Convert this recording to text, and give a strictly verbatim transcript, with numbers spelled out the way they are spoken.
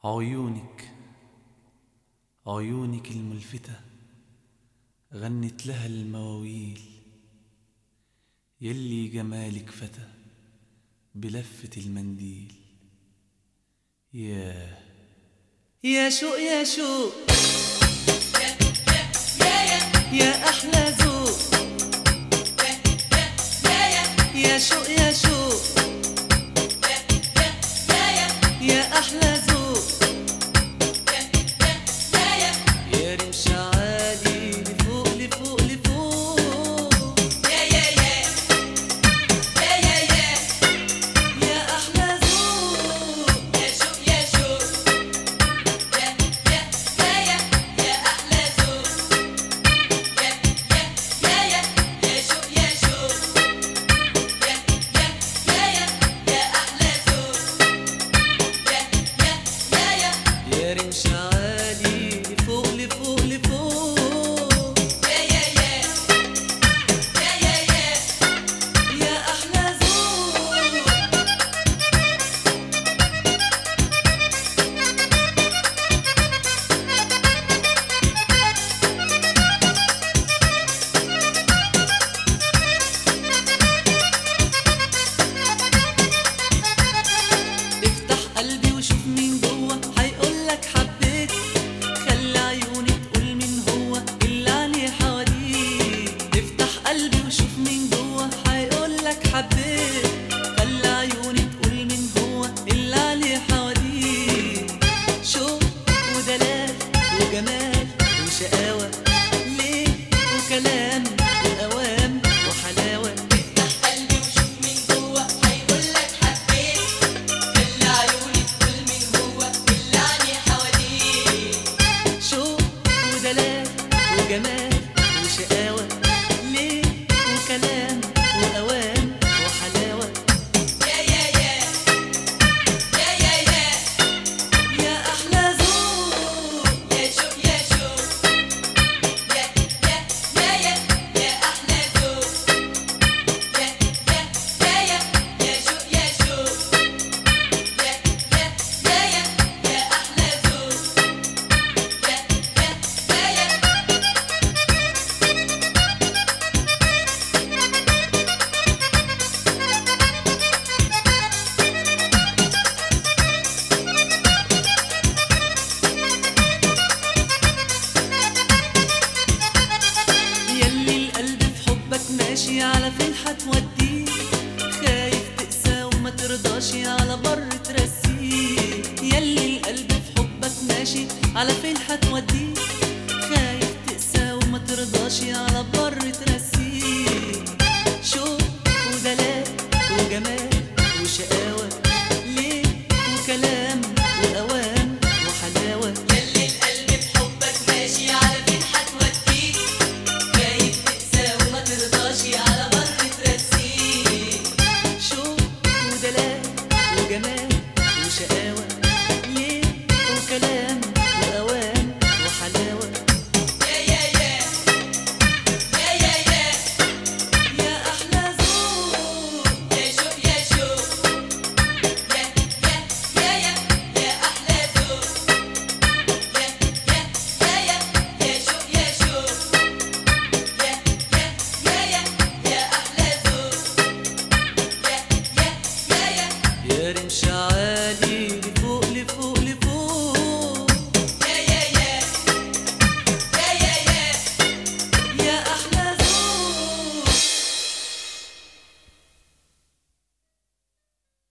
عيونك عيونك الملفتة غنت لها المواويل، يلي جمالك فتى بلفة المنديل. يا يا شوق يا شوق يا أحلى ذوق، يا شوق يا شوق يا أحلى ذوق، يا رمش عالي لفوق لفوق لفوق، يا يا يا يا يا يا يا أحلى ذوق، يا شوق يا شوق يا يا يا يا يا أحلى ذوق، يا يا يا يا يا شوق يا شوق يا يا يا يا يا أحلى ذوق، يا يا يا يا يا رمش عالي لفوق لفوق لفوق، يا يا يا يا يا يا يا أحلى ذوق. افتح قلبي وشوف مين جوه هيقولك حبيت، خلي عيوني تقول مين هو اللي عليه حواليك. افتح قلبي وشوف مين جوه هيقولك حبيت، خلي عيوني تقول مين هو اللي عليه حواليك. شوق ودلال وجمال وشقاوة، ليه وكلام وأوام وحلاوة. افتح قلبي وشوف مين جوه هيقولك حبيت، خلي عيوني تقول مين هو اللي عليه حواليك. شوق ودلال وجمال وشقاوة، ليه وكلام وأوام وحلاوة. يا يا يا يا يا يا يا أحلى ذوق، يا شوق يا شوق يا يا يا يا يا أحلى ذوق، يا يا يا يا يا شوق يا شوق يا يا يا يا يا أحلى ذوق، يا يا يا يا. يلي القلب في حبك ماشي على فين حتوديه، خايف تقسى وما ترضاش على بر ترسيه. يلي القلب في حبك ماشي على فين حتوديه، خايف تقسى وما ترضاش على بر ترسيه. شوق ودلال وجمال وشقاوة، ليه وكلام وأوام